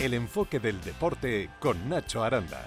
El enfoque del deporte con Nacho Aranda.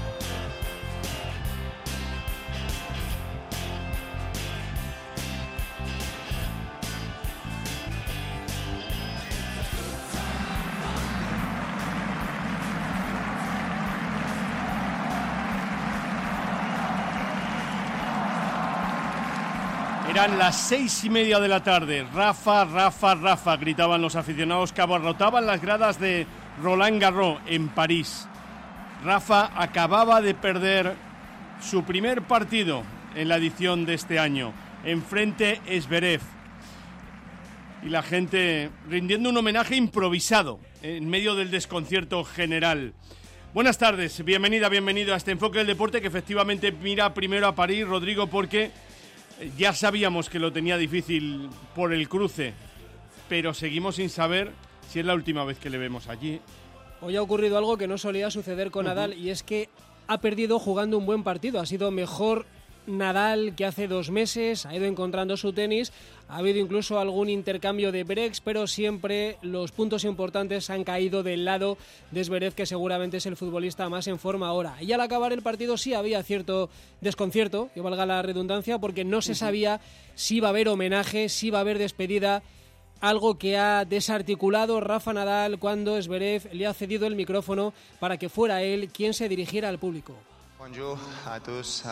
Eran las 6:30 de la tarde. Rafa, Rafa, Rafa, gritaban los aficionados que abarrotaban las gradas de Roland Garros en París. Rafa acababa de perder su primer partido en la edición de este año, enfrente Zverev. Y la gente rindiendo un homenaje improvisado en medio del desconcierto general. Buenas tardes, bienvenida, bienvenido a este enfoque del deporte que efectivamente mira primero a París, Rodrigo, porque ya sabíamos que lo tenía difícil por el cruce, pero seguimos sin saber si es la última vez que le vemos allí. Hoy ha ocurrido algo que no solía suceder con Nadal, y es que ha perdido jugando un buen partido. Ha sido mejor Nadal que hace 2 meses, ha ido encontrando su tenis, ha habido incluso algún intercambio de breaks, pero siempre los puntos importantes han caído del lado de Zverev, que seguramente es el futbolista más en forma ahora. Y al acabar el partido sí había cierto desconcierto, que valga la redundancia, porque no se sabía si iba a haber homenaje, si iba a haber despedida, algo que ha desarticulado Rafa Nadal cuando Zverev le ha cedido el micrófono para que fuera él quien se dirigiera al público. Bonjour a tous.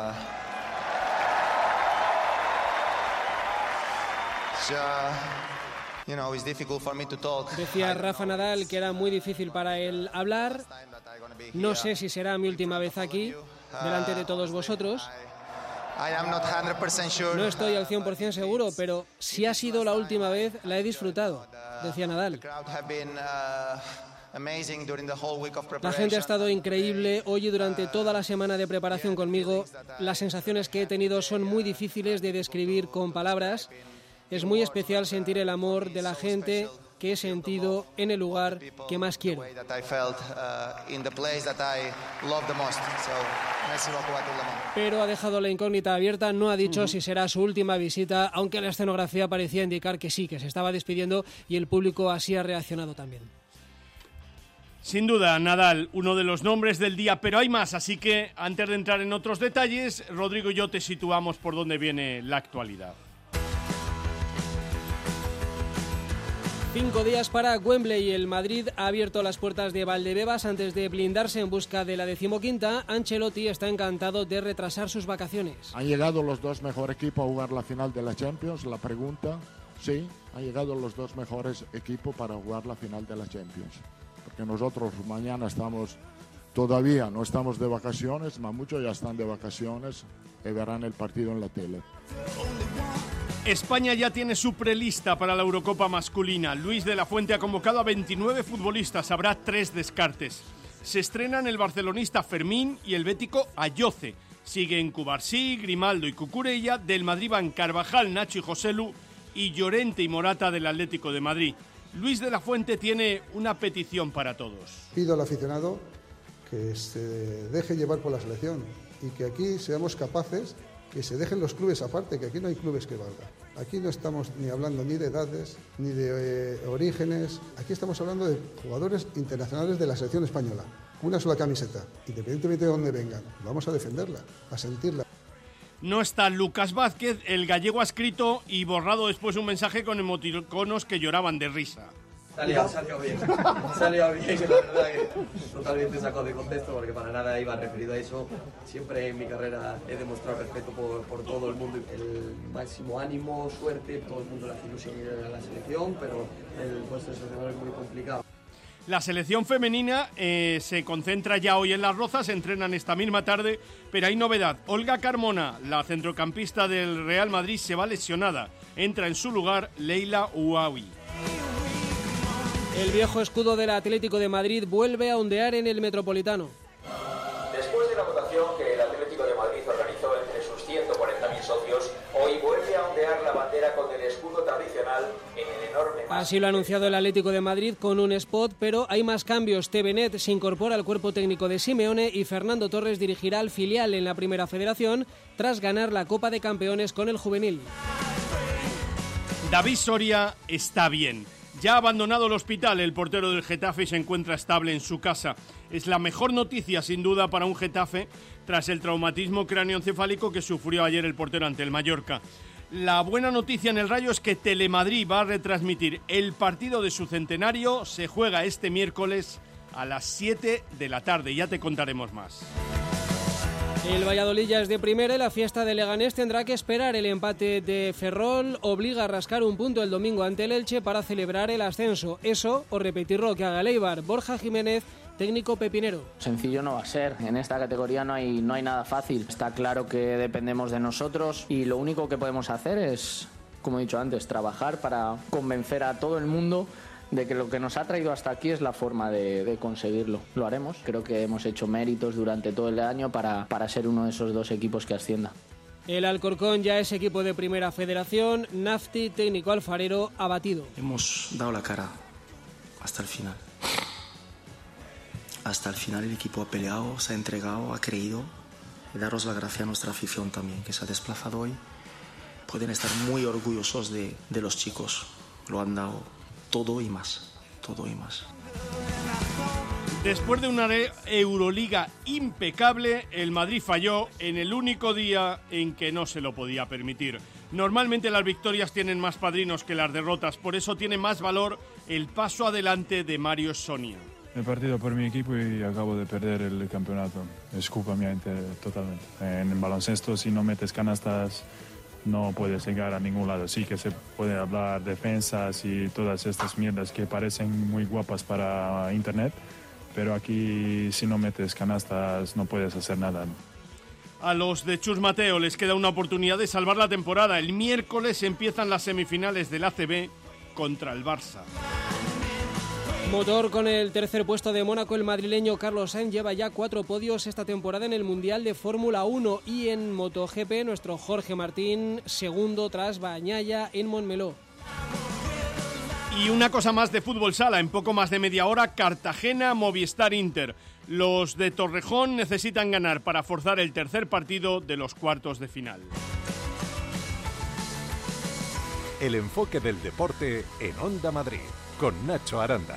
Decía Rafa Nadal que era muy difícil para él hablar. No sé si será mi última vez aquí, delante de todos vosotros. No estoy al 100% seguro, pero si ha sido la última vez, la he disfrutado, decía Nadal. La gente ha estado increíble hoy y durante toda la semana de preparación conmigo. Las sensaciones que he tenido son muy difíciles de describir con palabras. Es muy especial sentir el amor de la gente que he sentido en el lugar que más quiero. Pero ha dejado la incógnita abierta, no ha dicho si será su última visita, aunque la escenografía parecía indicar que sí, que se estaba despidiendo, y el público así ha reaccionado también. Sin duda, Nadal, uno de los nombres del día, pero hay más, así que antes de entrar en otros detalles, Rodrigo y yo te situamos por dónde viene la actualidad. 5 días para Wembley. El Madrid ha abierto las puertas de Valdebebas antes de blindarse en busca de la 15ª. Ancelotti está encantado de retrasar sus vacaciones. ¿Han llegado los 2 mejores equipos a jugar la final de la Champions? La pregunta, sí, han llegado los 2 mejores equipos para jugar la final de la Champions. Porque nosotros mañana todavía no estamos de vacaciones, mas muchos ya están de vacaciones y verán el partido en la tele. España ya tiene su prelista para la Eurocopa masculina. Luis de la Fuente ha convocado a 29 futbolistas, habrá 3 descartes. Se estrenan el barcelonista Fermín y el bético Ayoce. Siguen Cubarsí, Grimaldo y Cucurella. Del Madrid van Carvajal, Nacho y Joselu, y Llorente y Morata del Atlético de Madrid. Luis de la Fuente tiene una petición para todos. Pido al aficionado que se deje llevar por la selección y que aquí seamos capaces, que se dejen los clubes aparte, que aquí no hay clubes que valgan. Aquí no estamos ni hablando ni de edades, ni de orígenes. Aquí estamos hablando de jugadores internacionales de la selección española. Una sola camiseta, independientemente de dónde vengan. Vamos a defenderla, a sentirla. No está Lucas Vázquez, el gallego ha escrito y borrado después un mensaje con emoticonos que lloraban de risa. Salió bien, la verdad que totalmente sacó de contexto porque para nada iba referido a eso. Siempre en mi carrera he demostrado respeto por todo el mundo, el máximo ánimo, suerte, todo el mundo le hace ilusión ir a la selección, pero el puesto de seleccionador es muy complicado. La selección femenina se concentra ya hoy en Las Rozas, entrenan esta misma tarde, pero hay novedad. Olga Carmona, la centrocampista del Real Madrid, se va lesionada. Entra en su lugar Leila Ouaoui. El viejo escudo del Atlético de Madrid vuelve a ondear en el Metropolitano. Después de la votación que el Atlético de Madrid organizó entre sus 140.000 socios, hoy vuelve a ondear la bandera con el escudo tradicional en el enorme... Así lo ha anunciado el Atlético de Madrid con un spot, pero hay más cambios. Tevenet se incorpora al cuerpo técnico de Simeone y Fernando Torres dirigirá al filial en la Primera Federación tras ganar la Copa de Campeones con el juvenil. David Soria está bien. Ya ha abandonado el hospital el portero del Getafe y se encuentra estable en su casa. Es la mejor noticia, sin duda, para un Getafe tras el traumatismo cráneoencefálico que sufrió ayer el portero ante el Mallorca. La buena noticia en el Rayo es que Telemadrid va a retransmitir el partido de su centenario. Se juega este miércoles a las 7 de la tarde. Ya te contaremos más. El Valladolid ya es de primera y la fiesta de Leganés tendrá que esperar. El empate de Ferrol obliga a rascar un punto el domingo ante el Elche para celebrar el ascenso. Eso, o repetirlo que haga el Eibar. Borja Jiménez, técnico pepinero. Sencillo no va a ser, en esta categoría no hay nada fácil. Está claro que dependemos de nosotros y lo único que podemos hacer es, como he dicho antes, trabajar para convencer a todo el mundo de que lo que nos ha traído hasta aquí es la forma de conseguirlo. Lo haremos. Creo que hemos hecho méritos durante todo el año para ser uno de esos dos equipos que ascienda. El Alcorcón ya es equipo de primera federación. Nafti, técnico alfarero, abatido. Hemos dado la cara hasta el final. Hasta el final el equipo ha peleado, se ha entregado, ha creído. Y daros la gracia a nuestra afición también, que se ha desplazado hoy. Pueden estar muy orgullosos de los chicos. Lo han dado todo y más, todo y más. Después de una Euroliga impecable, el Madrid falló en el único día en que no se lo podía permitir. Normalmente las victorias tienen más padrinos que las derrotas, por eso tiene más valor el paso adelante de Mario Sonia. He partido por mi equipo y acabo de perder el campeonato. Es culpa mía totalmente. En el baloncesto, si no metes canastas, no puedes llegar a ningún lado. Sí que se puede hablar defensas y todas estas mierdas que parecen muy guapas para internet, pero aquí si no metes canastas no puedes hacer nada. A los de Chus Mateo les queda una oportunidad de salvar la temporada. El miércoles empiezan las semifinales del ACB contra el Barça. Motor con el tercer puesto de Mónaco, el madrileño Carlos Sainz lleva ya 4 podios esta temporada en el Mundial de Fórmula 1 y en MotoGP nuestro Jorge Martín, segundo tras Bañaya en Montmeló. Y una cosa más de fútbol sala, en poco más de media hora, Cartagena, Movistar Inter. Los de Torrejón necesitan ganar para forzar el tercer partido de los cuartos de final. El enfoque del deporte en Onda Madrid, con Nacho Aranda.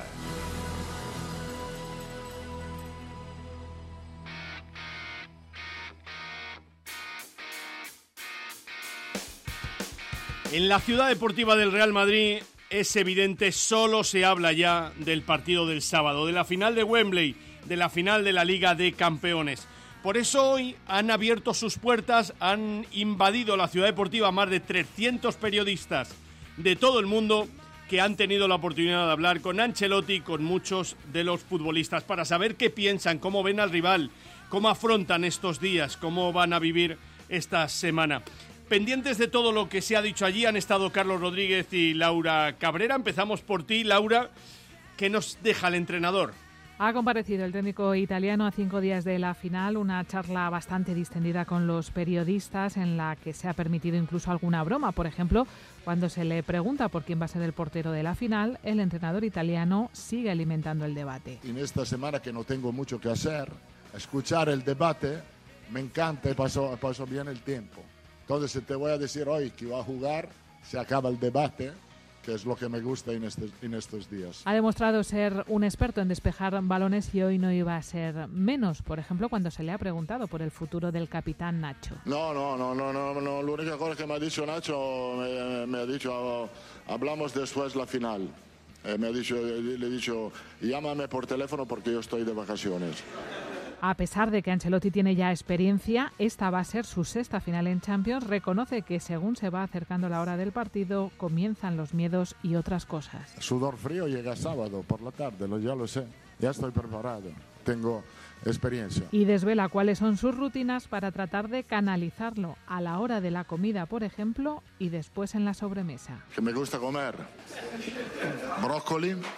En la ciudad deportiva del Real Madrid es evidente, solo se habla ya del partido del sábado, de la final de Wembley, de la final de la Liga de Campeones. Por eso hoy han abierto sus puertas, han invadido la ciudad deportiva más de 300 periodistas de todo el mundo que han tenido la oportunidad de hablar con Ancelotti y con muchos de los futbolistas para saber qué piensan, cómo ven al rival, cómo afrontan estos días, cómo van a vivir esta semana. Pendientes de todo lo que se ha dicho allí han estado Carlos Rodríguez y Laura Cabrera. Empezamos por ti, Laura. ¿Qué nos deja el entrenador? Ha comparecido el técnico italiano a 5 días de la final, una charla bastante distendida con los periodistas en la que se ha permitido incluso alguna broma. Por ejemplo, cuando se le pregunta por quién va a ser el portero de la final, el entrenador italiano sigue alimentando el debate. En esta semana que no tengo mucho que hacer, escuchar el debate me encanta y paso bien el tiempo. Entonces, si te voy a decir hoy que va a jugar, se acaba el debate, que es lo que me gusta en estos días. Ha demostrado ser un experto en despejar balones y hoy no iba a ser menos. Por ejemplo, cuando se le ha preguntado por el futuro del capitán Nacho. No. La única cosa que me ha dicho Nacho, me ha dicho, hablamos después la final. Le he dicho, llámame por teléfono porque yo estoy de vacaciones. A pesar de que Ancelotti tiene ya experiencia, esta va a ser su 6ª final en Champions. Reconoce que según se va acercando la hora del partido, comienzan los miedos y otras cosas. Sudor frío llega sábado por la tarde, ya lo sé. Ya estoy preparado, tengo experiencia. Y desvela cuáles son sus rutinas para tratar de canalizarlo a la hora de la comida, por ejemplo, y después en la sobremesa. Que me gusta comer brócoli,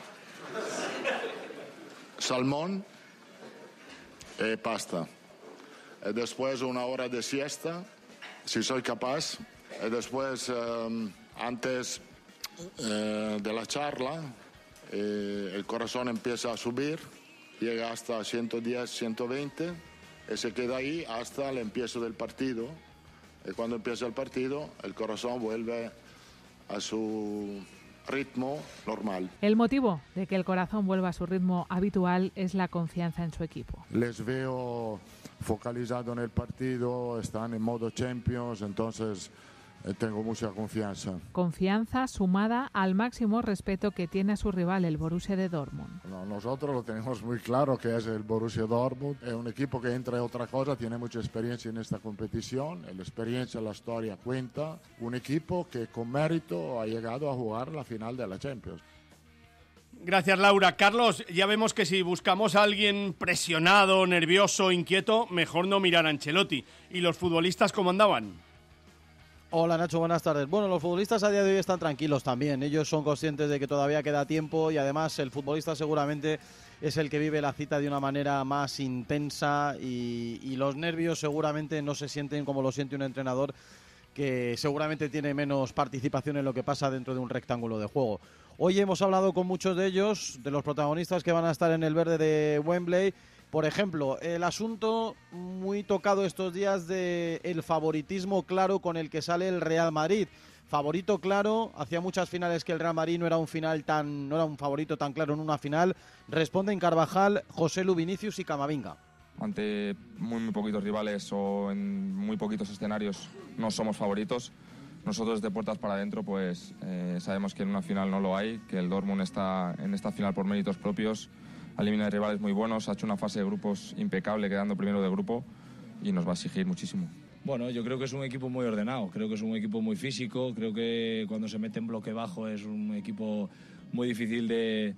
salmón, pasta. Y después una hora de siesta, si soy capaz. Y después, antes de la charla, el corazón empieza a subir, llega hasta 110, 120, y se queda ahí hasta el empiezo del partido. Y cuando empieza el partido, el corazón vuelve a su ritmo normal. El motivo de que el corazón vuelva a su ritmo habitual es la confianza en su equipo. Les veo focalizados en el partido, están en modo Champions, entonces tengo mucha confianza. Confianza sumada al máximo respeto que tiene a su rival, el Borussia de Dortmund. No, nosotros lo tenemos muy claro que es el Borussia Dortmund. Es un equipo que, entre otras cosas, tiene mucha experiencia en esta competición. La experiencia, la historia cuenta. Un equipo que con mérito ha llegado a jugar la final de la Champions. Gracias, Laura. Carlos, ya vemos que si buscamos a alguien presionado, nervioso, inquieto, mejor no mirar a Ancelotti. ¿Y los futbolistas cómo andaban? Hola Nacho, buenas tardes. Bueno, los futbolistas a día de hoy están tranquilos también. Ellos son conscientes de que todavía queda tiempo y además el futbolista seguramente es el que vive la cita de una manera más intensa y los nervios seguramente no se sienten como lo siente un entrenador que seguramente tiene menos participación en lo que pasa dentro de un rectángulo de juego. Hoy hemos hablado con muchos de ellos, de los protagonistas que van a estar en el verde de Wembley. Por ejemplo, el asunto muy tocado estos días del favoritismo claro con el que sale el Real Madrid. Favorito claro, hacía muchas finales que el Real Madrid no era un favorito tan claro en una final. Responden Carvajal, Joselu, Vinicius y Camavinga. Ante muy poquitos rivales o en muy poquitos escenarios no somos favoritos. Nosotros de puertas para adentro pues sabemos que en una final no lo hay, que el Dortmund está en esta final por méritos propios. Elimina rivales muy buenos, ha hecho una fase de grupos impecable, quedando primero de grupo y nos va a exigir muchísimo. Bueno, yo creo que es un equipo muy ordenado, creo que es un equipo muy físico, creo que cuando se mete en bloque bajo es un equipo muy difícil de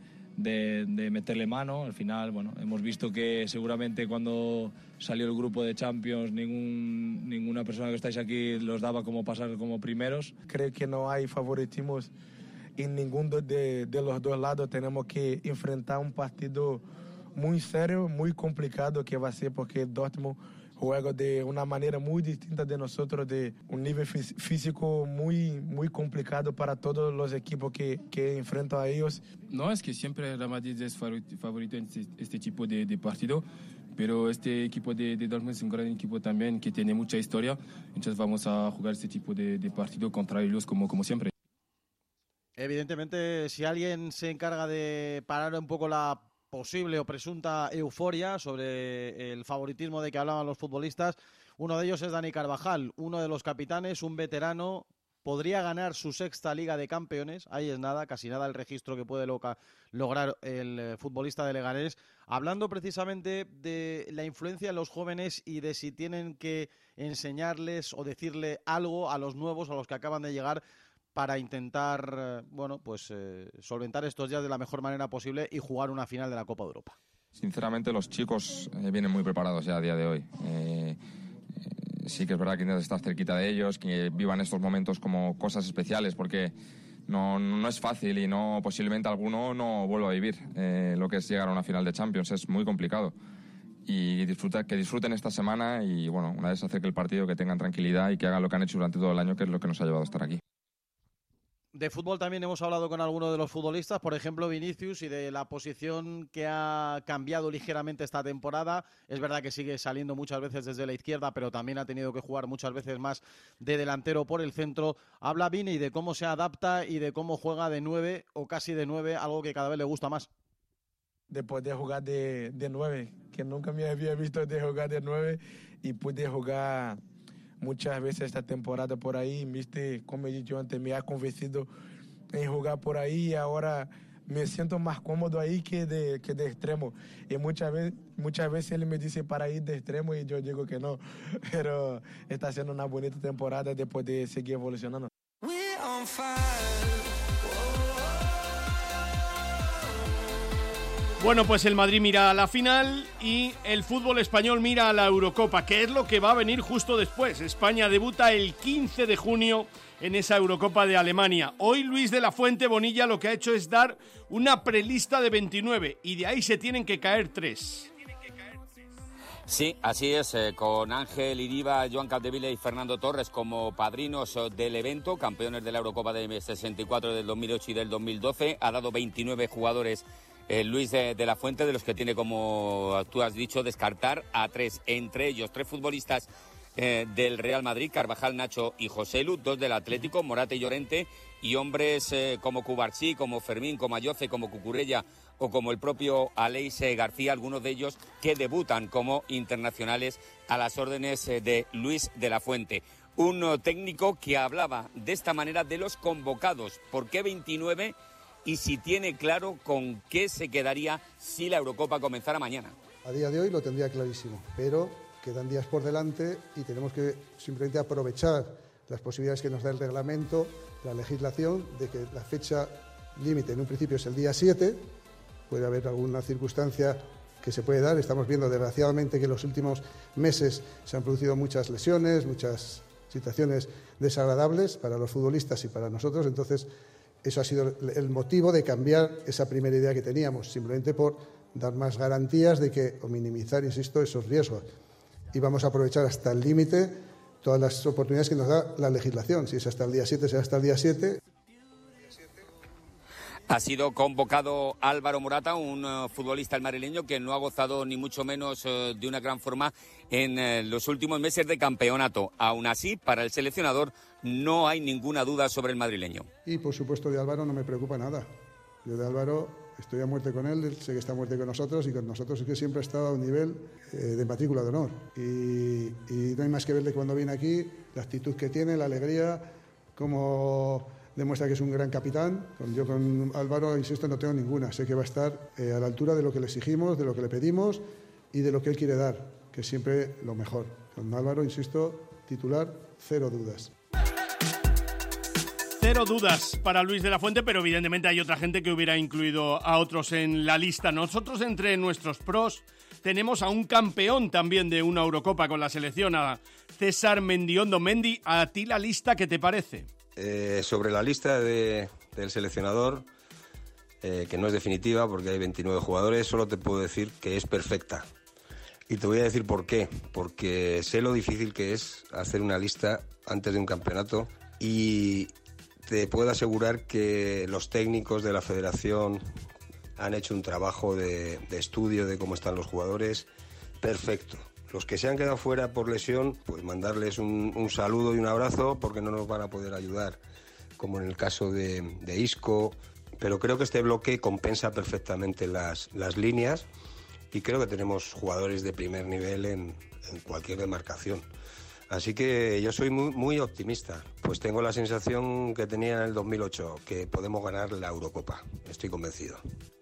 meterle mano. Al final, bueno, hemos visto que seguramente cuando salió el grupo de Champions ninguna persona que estáis aquí los daba como pasar como primeros. Creo que no hay favoritismos en ninguno de los dos lados. Tenemos que enfrentar un partido muy serio, muy complicado que va a ser porque Dortmund juega de una manera muy distinta de nosotros, de un nivel físico muy complicado para todos los equipos que enfrentan a ellos. No, es que siempre Real Madrid es favorito en este tipo de partido, pero este equipo de Dortmund es un gran equipo también que tiene mucha historia, entonces vamos a jugar este tipo de partido contra ellos como siempre. Evidentemente, si alguien se encarga de parar un poco la posible o presunta euforia sobre el favoritismo de que hablaban los futbolistas, uno de ellos es Dani Carvajal, uno de los capitanes, un veterano, podría ganar su sexta Liga de Campeones, ahí es nada, casi nada el registro que puede lograr el futbolista de Leganés, hablando precisamente de la influencia en los jóvenes y de si tienen que enseñarles o decirle algo a los nuevos, a los que acaban de llegar, para intentar solventar estos días de la mejor manera posible y jugar una final de la Copa de Europa. Sinceramente los chicos vienen muy preparados ya a día de hoy. Sí que es verdad que intentas estar cerquita de ellos, que vivan estos momentos como cosas especiales, porque no es fácil y posiblemente alguno no vuelva a vivir lo que es llegar a una final de Champions. Es muy complicado. Y que disfruten esta semana y bueno, una vez se acerque el partido, que tengan tranquilidad y que hagan lo que han hecho durante todo el año, que es lo que nos ha llevado a estar aquí. De fútbol también hemos hablado con algunos de los futbolistas, por ejemplo Vinicius, y de la posición que ha cambiado ligeramente esta temporada. Es verdad que sigue saliendo muchas veces desde la izquierda, pero también ha tenido que jugar muchas veces más de delantero por el centro. Habla Vini de cómo se adapta y de cómo juega de 9 o casi de 9, algo que cada vez le gusta más. De poder jugar de 9, que nunca me había visto de jugar de 9 y pude jugar muchas veces esta temporada por ahí. Mister, como he dicho antes, me ha convencido en jugar por ahí y ahora me siento más cómodo ahí que de extremo. Y muchas veces él me dice para ir de extremo y yo digo que no. Pero está siendo una bonita temporada de poder seguir evolucionando. Bueno, pues el Madrid mira a la final y el fútbol español mira a la Eurocopa, que es lo que va a venir justo después. España debuta el 15 de junio en esa Eurocopa de Alemania. Hoy Luis de la Fuente Bonilla lo que ha hecho es dar una prelista de 29 y de ahí se tienen que caer 3. Sí, así es, con Ángel Iriba, Joan Capdevila y Fernando Torres como padrinos del evento, campeones de la Eurocopa de 64 del 2008 y del 2012. Ha dado 29 jugadores Luis de la Fuente, de los que tiene, como tú has dicho, descartar a 3, entre ellos 3 futbolistas del Real Madrid, Carvajal, Nacho y Joselu, 2 del Atlético, Morata y Llorente, y hombres como Cubarsí, como Fermín, como Ayoce, como Cucurella o como el propio Aleix García, algunos de ellos que debutan como internacionales a las órdenes de Luis de la Fuente. Un técnico que hablaba de esta manera de los convocados. ¿Por qué 29? Y si tiene claro con qué se quedaría si la Eurocopa comenzara mañana. A día de hoy lo tendría clarísimo, pero quedan días por delante y tenemos que simplemente aprovechar las posibilidades que nos da el reglamento, la legislación, de que la fecha límite en un principio es el día 7, puede haber alguna circunstancia que se puede dar. Estamos viendo desgraciadamente que en los últimos meses se han producido muchas lesiones, muchas situaciones desagradables para los futbolistas y para nosotros, entonces eso ha sido el motivo de cambiar esa primera idea que teníamos, simplemente por dar más garantías de que, o minimizar, insisto, esos riesgos. Y vamos a aprovechar hasta el límite todas las oportunidades que nos da la legislación. Si es hasta el día 7, será hasta el día 7. Ha sido convocado Álvaro Morata, un futbolista madrileño que no ha gozado ni mucho menos de una gran forma en los últimos meses de campeonato. Aún así, para el seleccionador no hay ninguna duda sobre el madrileño. Y por supuesto de Álvaro no me preocupa nada. Yo de Álvaro estoy a muerte con él, sé que está a muerte con nosotros y con nosotros es que siempre ha estado a un nivel de matrícula de honor. Y no hay más que verle cuando viene aquí, la actitud que tiene, la alegría, cómo demuestra que es un gran capitán. Yo con Álvaro, insisto, no tengo ninguna. Sé que va a estar a la altura de lo que le exigimos, de lo que le pedimos y de lo que él quiere dar, que es siempre lo mejor. Con Álvaro, insisto, titular, 0 dudas. 0 dudas para Luis de la Fuente, pero evidentemente hay otra gente que hubiera incluido a otros en la lista. Nosotros, entre nuestros pros, tenemos a un campeón también de una Eurocopa con la selección, a César Mendiondo. Mendy, ¿a ti la lista qué te parece? Sobre la lista del seleccionador, que no es definitiva porque hay 29 jugadores, solo te puedo decir que es perfecta. Y te voy a decir por qué. Porque sé lo difícil que es hacer una lista antes de un campeonato y te puedo asegurar que los técnicos de la federación han hecho un trabajo de estudio de cómo están los jugadores perfecto. Los que se han quedado fuera por lesión, pues mandarles un saludo y un abrazo porque no nos van a poder ayudar, como en el caso de Isco. Pero creo que este bloque compensa perfectamente las líneas y creo que tenemos jugadores de primer nivel en cualquier demarcación. Así que yo soy muy optimista, pues tengo la sensación que tenía en el 2008, que podemos ganar la Eurocopa. Estoy convencido.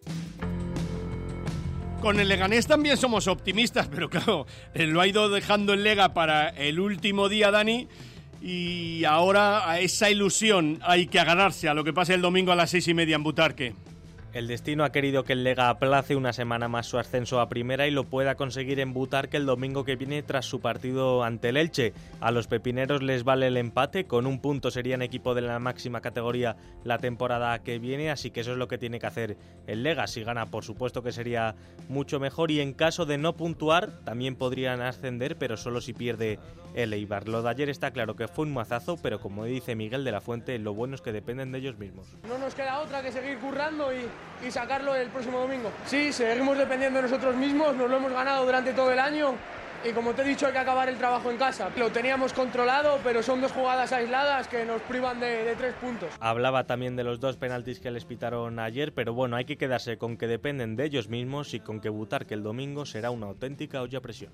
Con el Leganés también somos optimistas, pero claro, lo ha ido dejando en Lega para el último día, Dani, y ahora a esa ilusión hay que agarrarse a lo que pase el domingo a las 6:30 en Butarque. El destino ha querido que el Lega aplace una semana más su ascenso a primera y lo pueda conseguir en Butarque el domingo que viene tras su partido ante el Elche. A los pepineros les vale el empate, con un punto serían equipo de la máxima categoría la temporada que viene, así que eso es lo que tiene que hacer el Lega. Si gana, por supuesto que sería mucho mejor y en caso de no puntuar también podrían ascender, pero solo si pierde el Eibar. Lo de ayer está claro que fue un mazazo, pero como dice Miguel de la Fuente, lo bueno es que dependen de ellos mismos. No nos queda otra que seguir currando y sacarlo el próximo domingo. Sí, seguimos dependiendo de nosotros mismos, nos lo hemos ganado durante todo el año y como te he dicho hay que acabar el trabajo en casa. Lo teníamos controlado, pero son 2 jugadas aisladas que nos privan de 3 puntos. Hablaba también de los 2 penaltis que les pitaron ayer, pero bueno, hay que quedarse con que dependen de ellos mismos y con que Butarque el domingo será una auténtica olla a presión.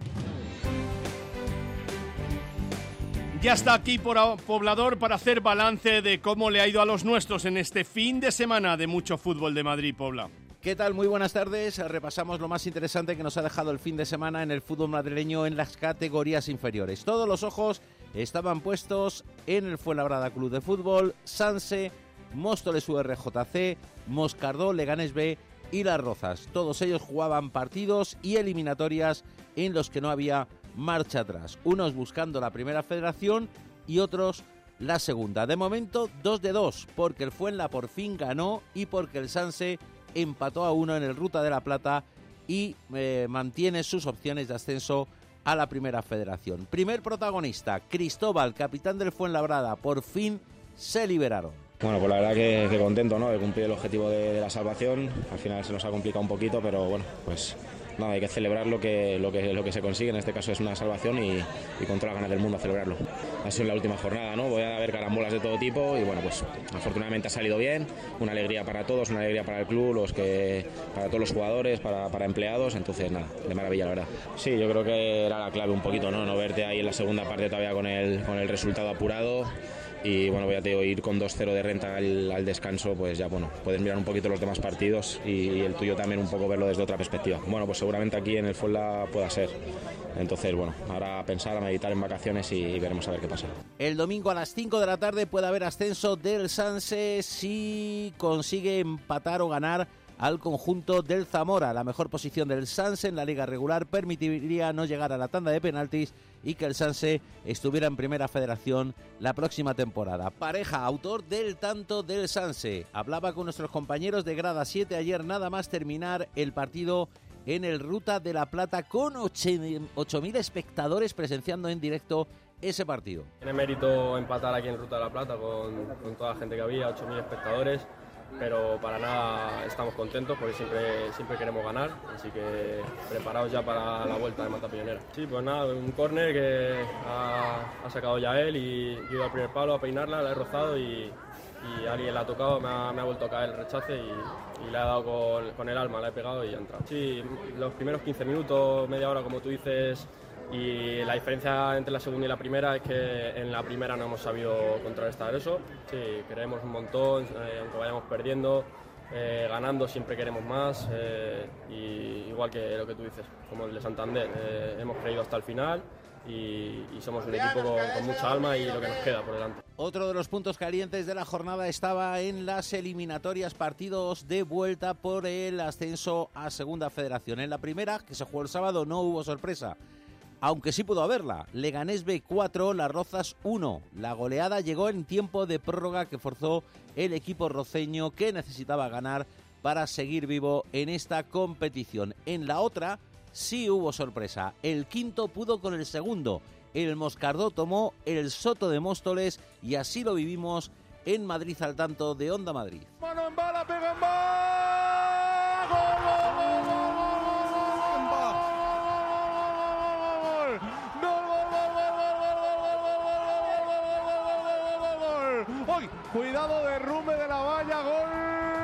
Ya está aquí Poblador para hacer balance de cómo le ha ido a los nuestros en este fin de semana de mucho fútbol de Madrid, Pobla. ¿Qué tal? Muy buenas tardes. Repasamos lo más interesante que nos ha dejado el fin de semana en el fútbol madrileño en las categorías inferiores. Todos los ojos estaban puestos en el Fuenlabrada Club de Fútbol, Sanse, Móstoles URJC, Moscardó, Leganés B y Las Rozas. Todos ellos jugaban partidos y eliminatorias en los que no había marcha atrás, unos buscando la primera federación y otros la segunda. De momento 2-2, porque el Fuenla por fin ganó y porque el Sanse empató a 1 en el Ruta de la Plata y mantiene sus opciones de ascenso a la primera federación. Primer protagonista, Cristóbal, capitán del Fuenlabrada, por fin se liberaron. Bueno, pues la verdad que contento, ¿no?, de cumplir el objetivo de la salvación. Al final se nos ha complicado un poquito, pero bueno, pues nada, hay que celebrar lo que se consigue, en este caso es una salvación y con todas las ganas del mundo a celebrarlo. Ha sido la última jornada, ¿no? Voy a haber carambolas de todo tipo y bueno, pues afortunadamente ha salido bien, una alegría para todos, una alegría para el club, para todos los jugadores, para empleados, entonces nada, de maravilla la verdad. Sí, yo creo que era la clave un poquito, no verte ahí en la segunda parte todavía con el resultado apurado. Y bueno, voy a ir con 2-0 de renta al descanso, pues ya bueno, puedes mirar un poquito los demás partidos y el tuyo también un poco verlo desde otra perspectiva. Bueno, pues seguramente aquí en el Fuenla pueda ser. Entonces bueno, ahora a pensar, a meditar en vacaciones y veremos a ver qué pasa. El domingo a las 5 de la tarde puede haber ascenso del Sanse si consigue empatar o ganar al conjunto del Zamora. La mejor posición del Sanse en la liga regular permitiría no llegar a la tanda de penaltis y que el Sanse estuviera en Primera Federación la próxima temporada. Pareja, autor del tanto del Sanse, hablaba con nuestros compañeros de Grada 7 ayer nada más terminar el partido en el Ruta de la Plata con 8.000 espectadores presenciando en directo ese partido. Tiene mérito empatar aquí en Ruta de la Plata con toda la gente que había, 8.000 espectadores, pero para nada estamos contentos porque siempre queremos ganar, así que preparados ya para la vuelta de Mata Pionera. Sí, pues nada, un córner que ha sacado ya él y yo he ido al primer palo a peinarla, la he rozado y alguien la ha tocado, me ha vuelto a caer el rechace y le ha dado con el alma, la he pegado y ha entrado. Sí, los primeros 15 minutos, media hora como tú dices, y la diferencia entre la segunda y la primera es que en la primera no hemos sabido contrarrestar eso. Sí, queremos un montón, aunque vayamos perdiendo, ganando siempre queremos más, y igual que lo que tú dices, como el de Santander, hemos creído hasta el final y somos un equipo con mucha alma y lo que nos queda por delante. Otro de los puntos calientes de la jornada estaba en las eliminatorias, partidos de vuelta por el ascenso a Segunda Federación. En la primera, que se jugó el sábado, no hubo sorpresa, aunque sí pudo haberla. Leganés B 4, Las Rozas 1. La goleada llegó en tiempo de prórroga que forzó el equipo roceño, que necesitaba ganar para seguir vivo en esta competición. En la otra sí hubo sorpresa. El quinto pudo con el segundo. El Moscardó tomó el Soto de Móstoles y así lo vivimos en Madrid al tanto de Onda Madrid. Mano en bala, pega en bala. ¡Gol! Cuidado, derrumbe de la valla, gol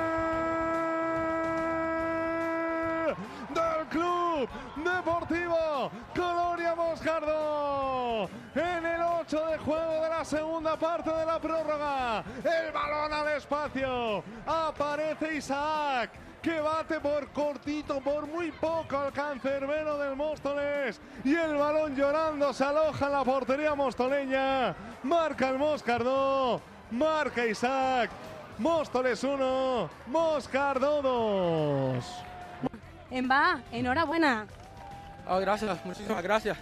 del Club Deportivo Colonia Moscardó. En el 8 de juego de la segunda parte de la prórroga, el balón al espacio, aparece Isaac, que bate por cortito, por muy poco al cancerbero del Móstoles, y el balón llorando se aloja en la portería mostoleña. Marca el Moscardó, marca Isaac. Móstoles 1, Moscardó 2. Emba, enhorabuena. Oh, gracias, muchísimas gracias.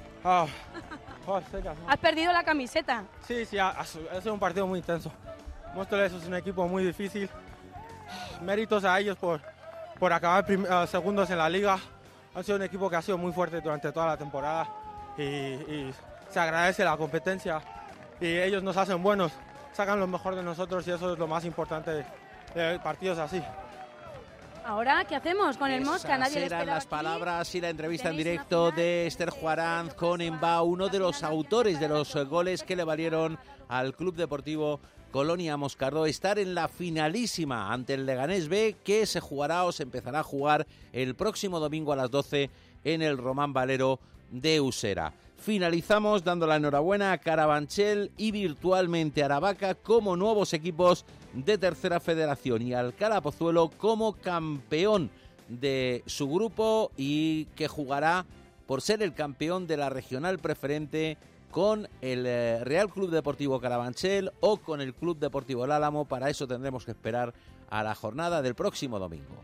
Has perdido la camiseta. Sí, ha sido un partido muy intenso. Móstoles es un equipo muy difícil. Méritos a ellos por acabar segundos en la liga. Han sido un equipo que ha sido muy fuerte durante toda la temporada y se agradece la competencia y ellos nos hacen buenos, sacan lo mejor de nosotros y eso es lo más importante de partidos así. Ahora, ¿qué hacemos con el Mosca? Nadie le eran las aquí. Palabras y la entrevista en directo de Esther Juaranz con Emba, uno de los autores de los goles que le valieron al Club Deportivo Colonia Moscardó estar en la finalísima ante el Leganés B, que se jugará o se empezará a jugar el próximo domingo a las 12 en el Román Valero de Usera. Finalizamos dando la enhorabuena a Carabanchel y virtualmente a Aravaca como nuevos equipos de Tercera Federación y al Calapozuelo como campeón de su grupo y que jugará por ser el campeón de la regional preferente con el Real Club Deportivo Carabanchel o con el Club Deportivo El Álamo. Para eso tendremos que esperar a la jornada del próximo domingo.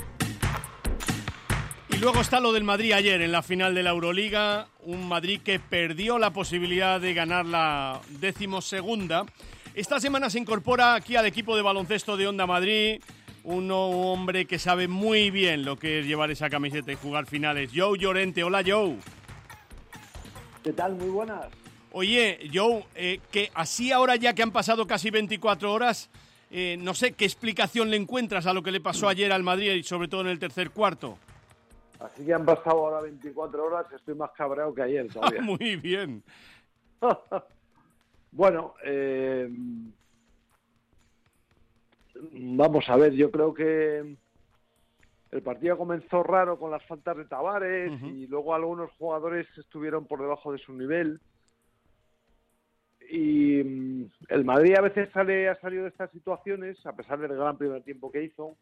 Y luego está lo del Madrid ayer en la final de la Euroliga, un Madrid que perdió la posibilidad de ganar la 12ª. Esta semana se incorpora aquí al equipo de baloncesto de Onda Madrid un hombre que sabe muy bien lo que es llevar esa camiseta y jugar finales. Joe Llorente, hola Joe. ¿Qué tal? Muy buenas. Oye, Joe, que así ahora ya que han pasado casi 24 horas, no sé qué explicación le encuentras a lo que le pasó ayer al Madrid y sobre todo en el tercer cuarto. Así que han pasado ahora 24 horas, estoy más cabreado que ayer todavía. Muy bien. Bueno, vamos a ver, yo creo que el partido comenzó raro con las faltas de Tavares y luego algunos jugadores estuvieron por debajo de su nivel. Y el Madrid a veces ha salido de estas situaciones, a pesar del gran primer tiempo que hizo,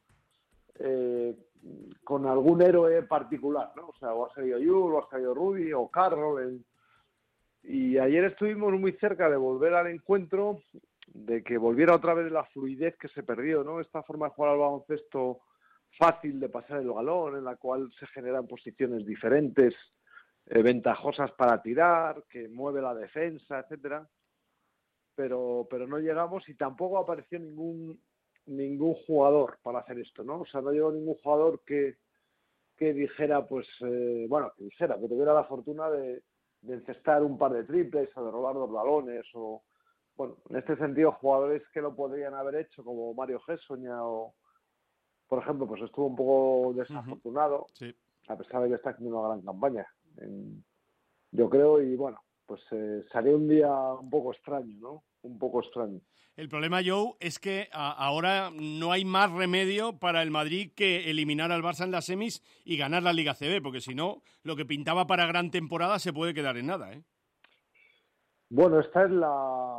con algún héroe particular, ¿no? O sea, o ha salido Yul, o ha salido Rudy, o Carroll. Y ayer estuvimos muy cerca de volver al encuentro, de que volviera otra vez la fluidez que se perdió, ¿no? Esta forma de jugar al baloncesto fácil de pasar el balón, en la cual se generan posiciones diferentes, ventajosas para tirar, que mueve la defensa, etcétera. Pero no llegamos y tampoco apareció ningún jugador para hacer esto, ¿no? O sea, no llegó ningún jugador que dijera, pues, que tuviera la fortuna de encestar un par de triples o de robar 2 balones o, bueno, en este sentido, jugadores que lo podrían haber hecho, como Mario Gessoña o, por ejemplo, pues estuvo un poco desafortunado, sí, a pesar de que está haciendo una gran campaña, yo creo, y bueno, pues salió un día un poco extraño, ¿no? Un poco extraño. El problema, Joe, es que ahora no hay más remedio para el Madrid que eliminar al Barça en las semis y ganar la Liga CB, porque si no, lo que pintaba para gran temporada se puede quedar en nada, ¿eh? Bueno, esta es la...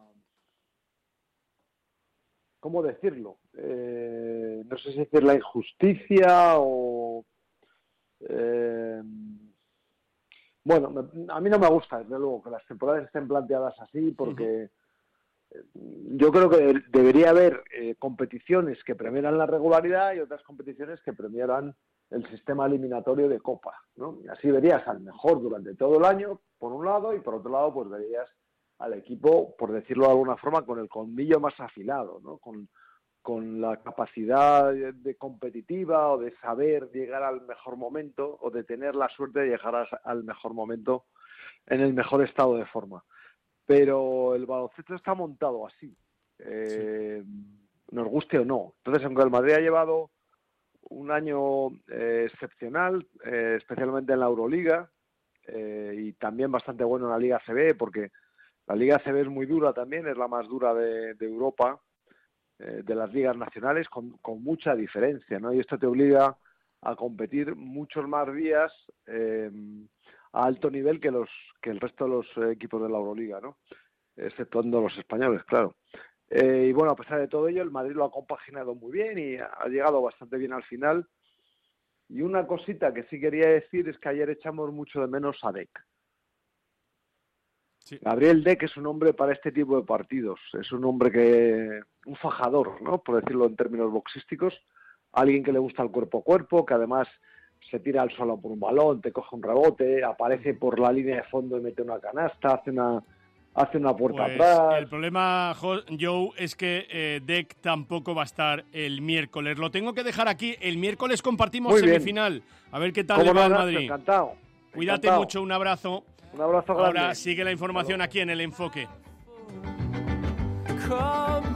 ¿Cómo decirlo? No sé si decir la injusticia o... Bueno, a mí no me gusta, desde luego, que las temporadas estén planteadas así, porque yo creo que debería haber competiciones que premiaran la regularidad y otras competiciones que premiaran el sistema eliminatorio de Copa, ¿no? Y así verías al mejor durante todo el año, por un lado, y por otro lado, pues verías al equipo, por decirlo de alguna forma, con el colmillo más afilado, ¿no? Con la capacidad de competitiva o de saber llegar al mejor momento o de tener la suerte de llegar al mejor momento en el mejor estado de forma. Pero el baloncesto está montado así, nos guste o no. Entonces, aunque el Madrid ha llevado un año excepcional, especialmente en la Euroliga, y también bastante bueno en la Liga CB, porque la Liga CB es muy dura también, es la más dura de Europa, de las ligas nacionales, con mucha diferencia, ¿no? Y esto te obliga a competir muchos más días a alto nivel que el resto de los equipos de la Euroliga, ¿no? Exceptuando los españoles, claro. Y bueno, a pesar de todo ello, el Madrid lo ha compaginado muy bien y ha llegado bastante bien al final. Y una cosita que sí quería decir es que ayer echamos mucho de menos a Deck. Sí. Gabriel Deck es un hombre para este tipo de partidos. Es un hombre un fajador, ¿no? Por decirlo en términos boxísticos. Alguien que le gusta el cuerpo a cuerpo, que además se tira al suelo por un balón, te coge un rebote, aparece por la línea de fondo y mete una canasta, hace una puerta atrás. El problema, Joe, es que Deck tampoco va a estar el miércoles. Lo tengo que dejar aquí. El miércoles compartimos muy semifinal. Bien. A ver qué tal le va al Madrid. Encantado. Cuídate mucho, un abrazo. Un abrazo grande. Ahora sigue la información aquí en El Enfoque.